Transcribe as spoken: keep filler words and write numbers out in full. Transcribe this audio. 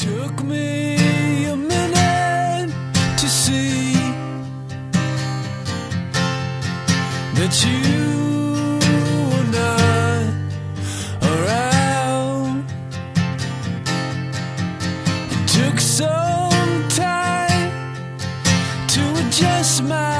Took me a minute to see that you were not around. It took some time to adjust my